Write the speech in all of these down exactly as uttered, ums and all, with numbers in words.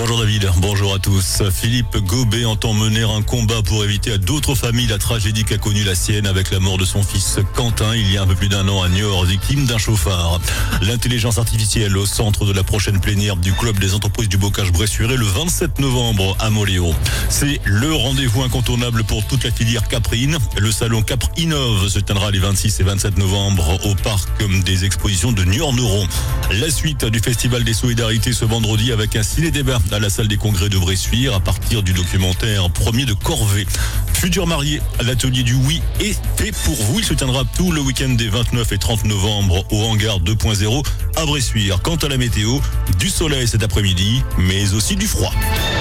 Bonjour David, bonjour à tous. Philippe Gobet entend mener un combat pour éviter à d'autres familles la tragédie qu'a connue la sienne avec la mort de son fils Quentin il y a un peu plus d'un an à Niort, victime d'un chauffard. L'intelligence artificielle au centre de la prochaine plénière du club des entreprises du Bocage-Bressuire le vingt-sept novembre à Moléon. C'est le rendez-vous incontournable pour toute la filière caprine. Le salon Capr Innov se tiendra les vingt-six et vingt-sept novembre au parc des expositions de Niort-Neuron. La suite du Festival des Solidarités ce vendredi avec un ciné-débat à la salle des congrès de Bressuire à partir du documentaire Premier de Corvée. Futur marié, l'atelier du oui est fait pour vous. Il se tiendra tout le week-end des vingt-neuf et trente novembre au hangar deux point zéro à Bressuire. Quant à la météo, du soleil cet après-midi, mais aussi du froid.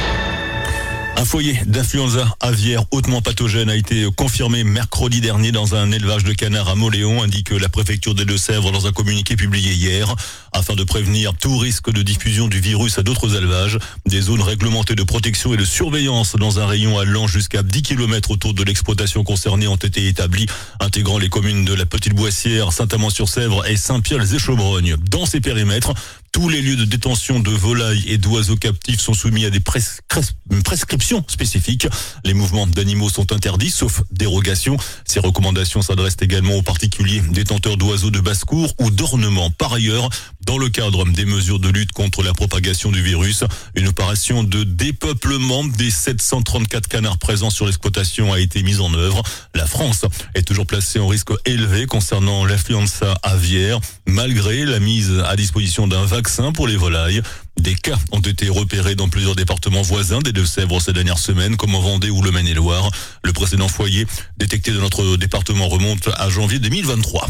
Un foyer d'influenza aviaire hautement pathogène a été confirmé mercredi dernier dans un élevage de canards à Moléon, indique la préfecture des Deux-Sèvres dans un communiqué publié hier. Afin de prévenir tout risque de diffusion du virus à d'autres élevages, des zones réglementées de protection et de surveillance dans un rayon allant jusqu'à dix kilomètres autour de l'exploitation concernée ont été établies, intégrant les communes de la Petite-Boissière, Saint-Amand-sur-Sèvre et Saint-Pierre-les-Échebrognes. Dans ces périmètres, tous les lieux de détention de volailles et d'oiseaux captifs sont soumis à des pres- prescriptions spécifiques. Les mouvements d'animaux sont interdits, sauf dérogation. Ces recommandations s'adressent également aux particuliers détenteurs d'oiseaux de basse-cour ou d'ornements. Par ailleurs, dans le cadre des mesures de lutte contre la propagation du virus, une opération de dépeuplement des sept cent trente-quatre canards présents sur l'exploitation a été mise en œuvre. La France est toujours placée en risque élevé concernant l'influenza aviaire, malgré la mise à disposition d'un vaccin pour les volailles. Des cas ont été repérés dans plusieurs départements voisins des Deux-Sèvres ces dernières semaines, comme en Vendée ou le Maine-et-Loire. Le précédent foyer détecté dans notre département remonte à janvier deux mille vingt-trois.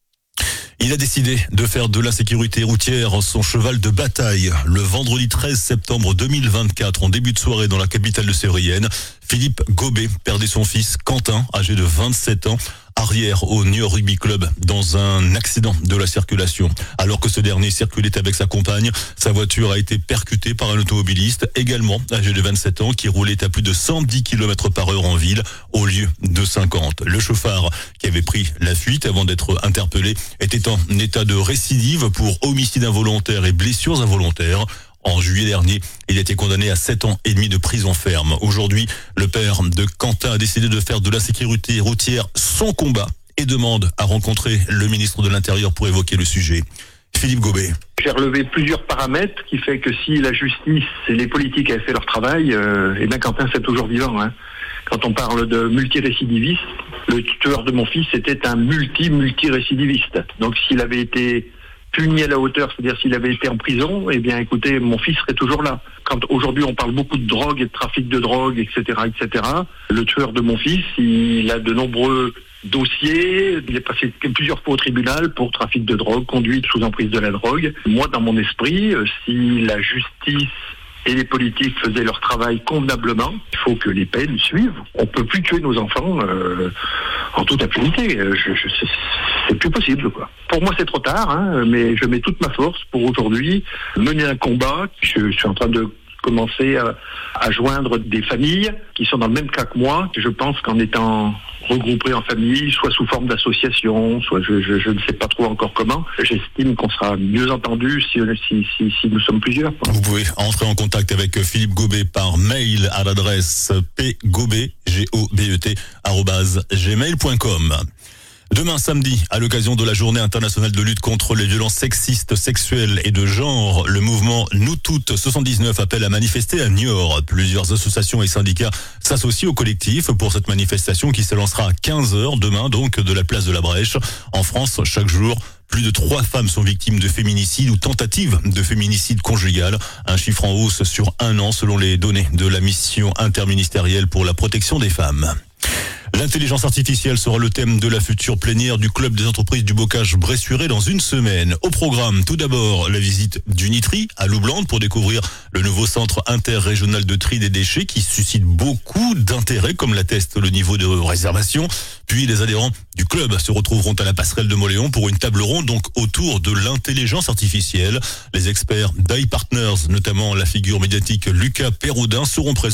Il a décidé de faire de l'insécurité routière son cheval de bataille. Le vendredi treize septembre deux mille vingt-quatre, en début de soirée dans la capitale de Sérienne, Philippe Gobet perdait son fils Quentin, âgé de vingt-sept ans, arrière au Niort Rugby Club dans un accident de la circulation. Alors que ce dernier circulait avec sa compagne, sa voiture a été percutée par un automobiliste, également âgé de vingt-sept ans, qui roulait à plus de cent dix kilomètres par heure en ville au lieu de cinquante. Le chauffard, qui avait pris la fuite avant d'être interpellé, était en état de récidive pour homicide involontaire et blessures involontaires. En juillet dernier, il a été condamné à sept ans et demi de prison ferme. Aujourd'hui, le père de Quentin a décidé de faire de l'insécurité routière son combat et demande à rencontrer le ministre de l'Intérieur pour évoquer le sujet. Philippe Gobet. J'ai relevé plusieurs paramètres qui fait que si la justice et les politiques avaient fait leur travail, euh, eh bien Quentin c'est toujours vivant. Hein. Quand on parle de multirécidiviste, le tuteur de mon fils était un multi-multirécidiviste. Donc s'il avait été puni à la hauteur, c'est-à-dire s'il avait été en prison, eh bien écoutez, mon fils serait toujours là. Quand aujourd'hui on parle beaucoup de drogue et de trafic de drogue, et cetera, et cetera, le tueur de mon fils, il a de nombreux dossiers, il est passé plusieurs fois au tribunal pour trafic de drogue, conduite sous emprise de la drogue. Moi, dans mon esprit, si la justice et les politiques faisaient leur travail convenablement, il faut que les peines suivent. On peut plus tuer nos enfants euh, en toute impunité. Je, je, c'est, c'est plus possible, quoi. Pour moi, c'est trop tard, hein, mais je mets toute ma force pour aujourd'hui mener un combat. Je, je suis en train de commencer à, à joindre des familles qui sont dans le même cas que moi. Je pense qu'en étant regroupés en famille, soit sous forme d'association, soit je, je, je ne sais pas trop encore comment, j'estime qu'on sera mieux entendu si, si, si, si nous sommes plusieurs. Vous pouvez entrer en contact avec Philippe Gobet par mail à l'adresse pgobet, G O B E T, arobase gmail point com. Demain samedi, à l'occasion de la journée internationale de lutte contre les violences sexistes, sexuelles et de genre, le mouvement Nous Toutes soixante-dix-neuf appelle à manifester à Niort. Plusieurs associations et syndicats s'associent au collectif pour cette manifestation qui s'élancera à quinze heures demain, donc de la place de la Brèche. En France, chaque jour, plus de trois femmes sont victimes de féminicide ou tentatives de féminicide conjugal. Un chiffre en hausse sur un an selon les données de la mission interministérielle pour la protection des femmes. L'intelligence artificielle sera le thème de la future plénière du club des entreprises du Bocage-Bressuire dans une semaine. Au programme, tout d'abord, la visite d'Unitri à Loublande pour découvrir le nouveau centre interrégional de tri des déchets qui suscite beaucoup d'intérêt, comme l'atteste le niveau de réservation. Puis les adhérents du club se retrouveront à la passerelle de Moléon pour une table ronde donc autour de l'intelligence artificielle. Les experts d'iPartners, notamment la figure médiatique Lucas Perraudin, seront présents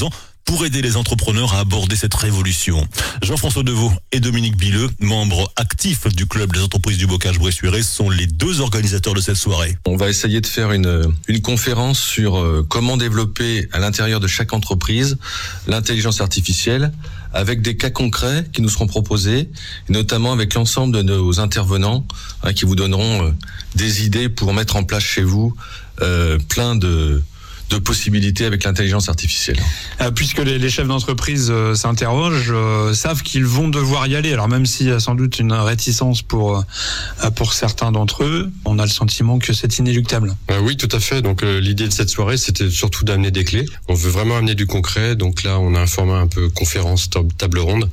pour aider les entrepreneurs à aborder cette révolution. Jean-François Deveau et Dominique Billeux, membres actifs du club des entreprises du Bocage-Bressuire, sont les deux organisateurs de cette soirée. On va essayer de faire une, une conférence sur euh, comment développer à l'intérieur de chaque entreprise l'intelligence artificielle, avec des cas concrets qui nous seront proposés, notamment avec l'ensemble de nos intervenants hein, qui vous donneront euh, des idées pour mettre en place chez vous euh, plein de... de possibilités avec l'intelligence artificielle. Euh, puisque les, les chefs d'entreprise euh, s'interrogent, euh, savent qu'ils vont devoir y aller. Alors même s'il y a sans doute une réticence pour euh, pour certains d'entre eux, on a le sentiment que c'est inéluctable. Euh, oui, tout à fait. Donc euh, l'idée de cette soirée, c'était surtout d'amener des clés. On veut vraiment amener du concret. Donc là, on a un format un peu conférence, table ronde,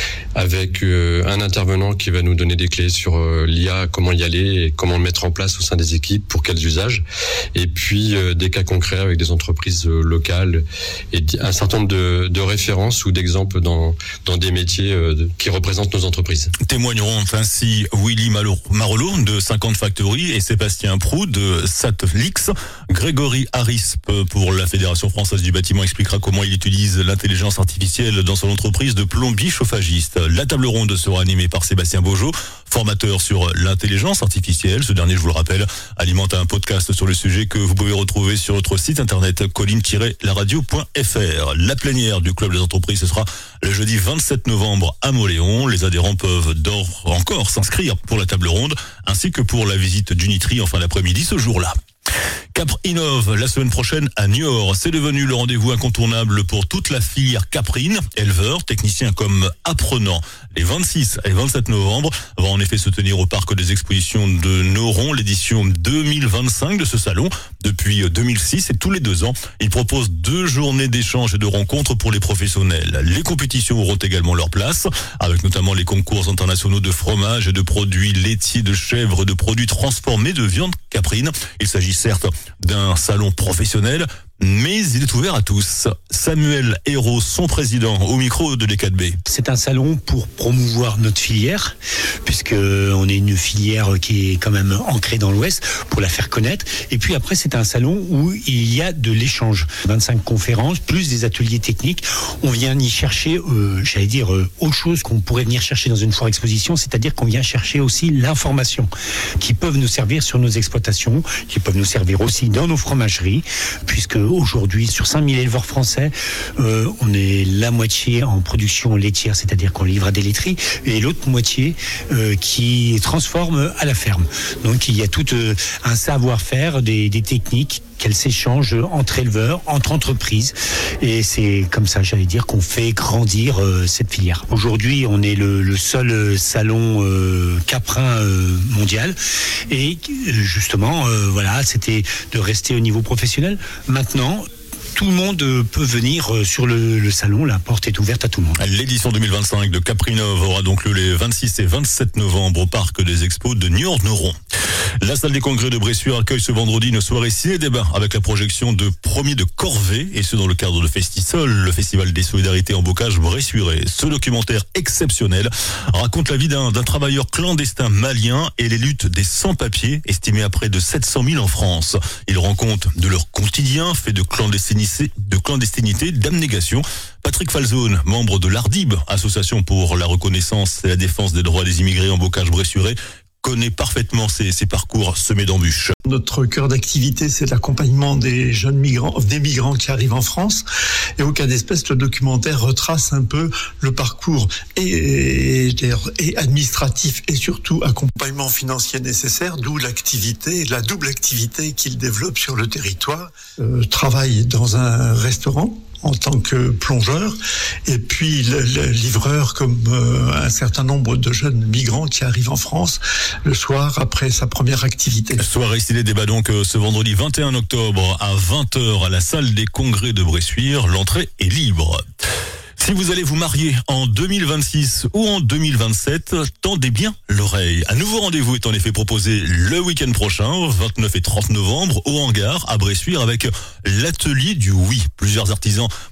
avec euh, un intervenant qui va nous donner des clés sur euh, l'I A, comment y aller et comment le mettre en place au sein des équipes, pour quels usages. Et puis euh, des cas concrets avec des entreprises locales et un certain nombre de, de références ou d'exemples dans, dans des métiers euh, qui représentent nos entreprises. Témoigneront ainsi Willy Marolo de cinquante Factory et Sébastien Proux de Satlix. Grégory Harris pour la Fédération française du bâtiment expliquera comment il utilise l'intelligence artificielle dans son entreprise de plombier chauffagiste. La table ronde sera animée par Sébastien Beaujeau, formateur sur l'intelligence artificielle. Ce dernier, je vous le rappelle, alimente un podcast sur le sujet que vous pouvez retrouver sur notre site internet colline tiret la radio point f r. La plénière du club des entreprises, ce sera le jeudi vingt-sept novembre à Mauléon. Les adhérents peuvent d'or encore s'inscrire pour la table ronde ainsi que pour la visite d'Unitri en fin d'après-midi ce jour-là. Capr Innov, la semaine prochaine à Niort. C'est devenu le rendez-vous incontournable pour toute la filière caprine, éleveurs, techniciens comme apprenants. Les vingt-six et vingt-sept novembre va en effet se tenir au parc des expositions de Noron, l'édition deux mille vingt-cinq de ce salon. Depuis deux mille six et tous les deux ans, il propose deux journées d'échanges et de rencontres pour les professionnels. Les compétitions auront également leur place, avec notamment les concours internationaux de fromage et de produits laitiers, de chèvres, de produits transformés, de viande caprine. Il s'agit certes d'un salon professionnel, mais il est ouvert à tous. Samuel Hérault, son président, au micro de l'E quatre B. C'est un salon pour promouvoir notre filière, puisque on est une filière qui est quand même ancrée dans l'Ouest, pour la faire connaître. Et puis après, c'est un salon où il y a de l'échange. vingt-cinq conférences, plus des ateliers techniques. On vient y chercher, euh, j'allais dire, euh, autre chose qu'on pourrait venir chercher dans une foire exposition, c'est-à-dire qu'on vient chercher aussi l'information, qui peuvent nous servir sur nos exploitations, qui peuvent nous servir aussi dans nos fromageries, puisque aujourd'hui, sur cinq mille éleveurs français, euh, on est la moitié en production laitière, c'est-à-dire qu'on livre à des laiteries, et l'autre moitié euh, qui transforme à la ferme. Donc il y a tout euh, un savoir-faire, des, des techniques qu'elles s'échangent entre éleveurs, entre entreprises, et c'est comme ça, j'allais dire, qu'on fait grandir euh, cette filière. Aujourd'hui, on est le, le seul salon euh, caprin euh, mondial, et justement, euh, voilà, c'était de rester au niveau professionnel. Maintenant, tout le monde peut venir sur le, le salon, la porte est ouverte à tout le monde. L'édition deux mille vingt-cinq de Capr Innov aura donc lieu les vingt-six et vingt-sept novembre au parc des expos de Niort-Noron. La salle des congrès de Bressuire accueille ce vendredi une soirée ciné-débat avec la projection de Premier de Corvée, et ce dans le cadre de Festisol, le festival des solidarités en bocage bressuirais. Ce documentaire exceptionnel raconte la vie d'un, d'un travailleur clandestin malien et les luttes des sans-papiers, estimés à près de sept cent mille en France. Il rend compte de leur quotidien fait de clandestinité, de clandestinité, d'abnégation. Patrick Falzone, membre de l'A R D I B, Association pour la reconnaissance et la défense des droits des immigrés en bocage bressurais, connaît parfaitement ces, ces parcours semés d'embûches. Notre cœur d'activité, c'est l'accompagnement des jeunes migrants, des migrants qui arrivent en France. Et au cas d'espèce, le documentaire retrace un peu le parcours et, et, et administratif et surtout accompagnement financier nécessaire, d'où l'activité, la double activité qu'il développe sur le territoire. Euh, travaille dans un restaurant en tant que plongeur, et puis le, le livreur comme euh, un certain nombre de jeunes migrants qui arrivent en France le soir après sa première activité. Soirée ciné-débat donc ce vendredi vingt et un octobre à vingt heures à la salle des congrès de Bressuire. L'entrée est libre. Si vous allez vous marier en deux mille vingt-six ou en deux mille vingt-sept, tendez bien l'oreille. Un nouveau rendez-vous est en effet proposé le week-end prochain, vingt-neuf et trente novembre, au hangar à Bressuire avec l'atelier du oui. Plusieurs artisans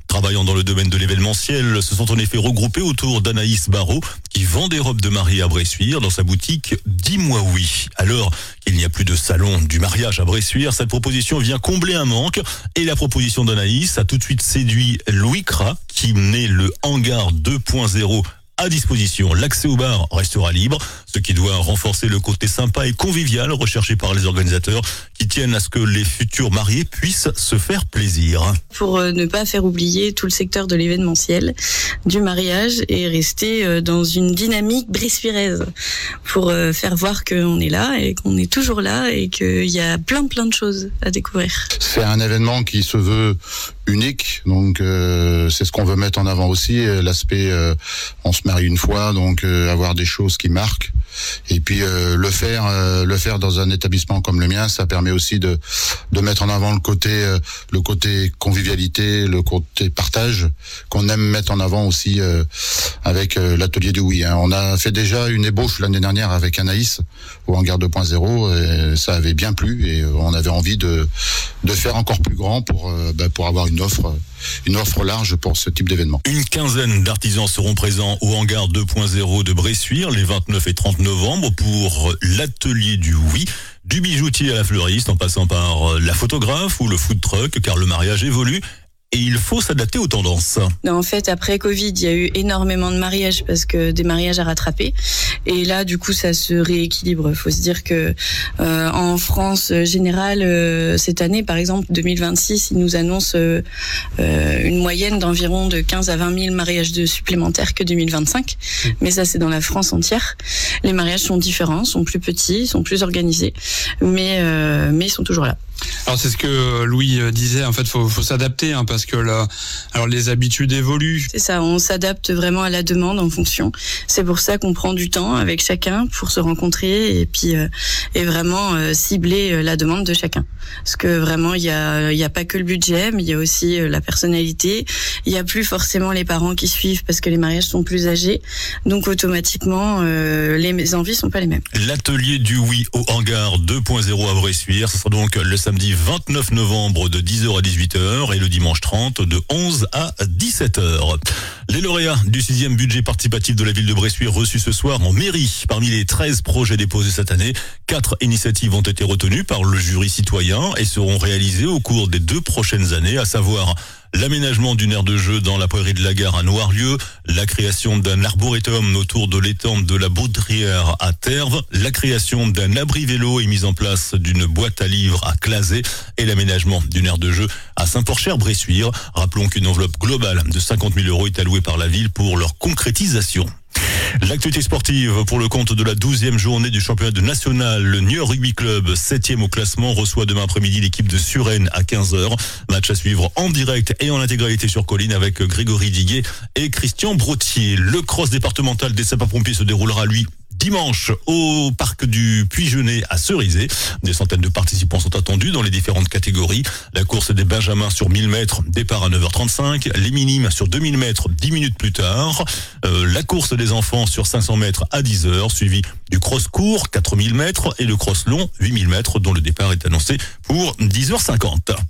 Travaillant dans le domaine de l'événementiel, se sont en effet regroupés autour d'Anaïs Barrault, qui vend des robes de mariée à Bressuire dans sa boutique Dis-moi oui. Alors qu'il n'y a plus de salon du mariage à Bressuire, cette proposition vient combler un manque. Et la proposition d'Anaïs a tout de suite séduit Louis Cras, qui menait le hangar deux point zéro à disposition. L'accès au bar restera libre, ce qui doit renforcer le côté sympa et convivial recherché par les organisateurs qui tiennent à ce que les futurs mariés puissent se faire plaisir. Pour ne pas faire oublier tout le secteur de l'événementiel, du mariage et rester dans une dynamique bressuiraise pour faire voir qu'on est là et qu'on est toujours là et qu'il y a plein plein de choses à découvrir. C'est un événement qui se veut unique, donc euh, c'est ce qu'on veut mettre en avant aussi, l'aspect euh, on se marie une fois, donc euh, avoir des choses qui marquent. Et puis euh, le faire, euh, le faire dans un établissement comme le mien, ça permet aussi de de mettre en avant le côté, euh, le côté convivialité, le côté partage qu'on aime mettre en avant aussi euh, avec euh, l'atelier du oui. Hein. On a fait déjà une ébauche l'année dernière avec Anaïs au hangar deux point zéro, et ça avait bien plu et on avait envie de de faire encore plus grand pour euh, bah, pour avoir une offre. Une offre large pour ce type d'événement. Une quinzaine d'artisans seront présents au hangar deux point zéro de Bressuire les vingt-neuf et trente novembre pour l'atelier du oui, du bijoutier à la fleuriste en passant par la photographe ou le food truck, car le mariage évolue et il faut s'adapter aux tendances. Non, en fait, après Covid, il y a eu énormément de mariages parce que des mariages à rattraper. Et là, du coup, ça se rééquilibre. Il faut se dire que euh, en France générale, euh, cette année, par exemple, deux mille vingt-six, ils nous annoncent euh, euh, une moyenne d'environ de quinze à vingt mille mariages de supplémentaires que deux mille vingt-cinq. Mais ça, c'est dans la France entière. Les mariages sont différents, sont plus petits, sont plus organisés, mais euh, mais ils sont toujours là. Alors c'est ce que Louis disait, en fait faut, faut s'adapter hein, parce que là, alors les habitudes évoluent. C'est ça, on s'adapte vraiment à la demande en fonction. C'est pour ça qu'on prend du temps avec chacun pour se rencontrer et puis euh, et vraiment euh, cibler la demande de chacun. Parce que vraiment il y a il y a pas que le budget, mais il y a aussi la personnalité. Il y a plus forcément les parents qui suivent parce que les mariages sont plus âgés, donc automatiquement euh, les envies sont pas les mêmes. L'atelier du oui au hangar deux point zéro à Bressuire, ce sera donc le samedi vingt-neuf novembre de dix heures à dix-huit heures et le dimanche trente de onze à dix-sept heures. Les lauréats du sixième budget participatif de la ville de Bressuire reçus ce soir en mairie. Parmi les treize projets déposés cette année, quatre initiatives ont été retenues par le jury citoyen et seront réalisées au cours des deux prochaines années, à savoir l'aménagement d'une aire de jeu dans la prairie de la Gare à Noirlieu, la création d'un arboretum autour de l'étang de la Baudrière à Terve, la création d'un abri vélo et mise en place d'une boîte à livres à Clazet et l'aménagement d'une aire de jeu à Saint-Porcher-Bressuire. Rappelons qu'une enveloppe globale de cinquante mille euros est allouée par la ville pour leur concrétisation. L'actualité sportive pour le compte de la douzième journée du championnat de national. Le Niort Rugby Club, septième au classement, reçoit demain après-midi l'équipe de Suresnes à quinze heures. Match à suivre en direct et en intégralité sur Colline avec Grégory Diguet et Christian Brottier. Le cross départemental des sapeurs-pompiers se déroulera, lui, dimanche au parc du Puy-Genet à Cerizay. Des centaines de participants sont attendus dans les différentes catégories. La course des benjamins sur mille mètres, départ à neuf heures trente-cinq. Les minimes sur deux mille mètres, dix minutes plus tard. Euh, la course des enfants sur cinq cents mètres à dix heures, suivi du cross court, quatre mille mètres, et le cross long, huit mille mètres, dont le départ est annoncé pour dix heures cinquante.